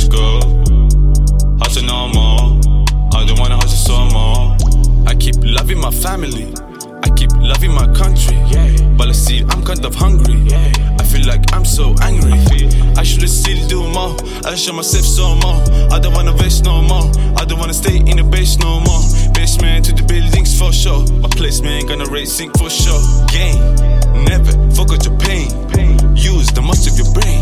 much go. Hustle no more. I don't wanna hustle so more. I keep loving my family. I keep loving my country. But I see I'm kind of hungry. I feel like I'm so angry. I should still do more. I show myself so more. I don't wanna waste no more. I don't wanna stay in the base no more. Basement to the buildings for sure. My placement gonna racing for sure. Gain, never forget your pain. Use the most of your brain.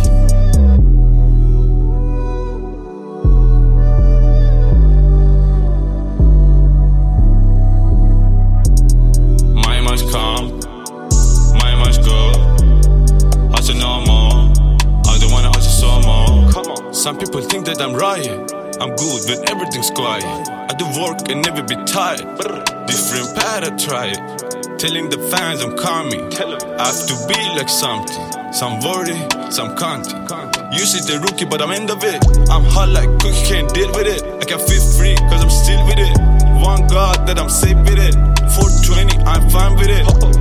My must come, my must go. Hustle no more. I don't wanna hustle so more. Come on. Some people think that I'm riot. I'm good when everything's quiet. I do work and never be tired. Different path, I try it. Telling the fans I'm coming. I have to be like something. Some worry, some can't. You see the rookie, but I'm end of it. I'm hot like cookie, can't deal with it. I can feel free, cause I'm still with it. One God that I'm safe with it. 420, I'm fine with it.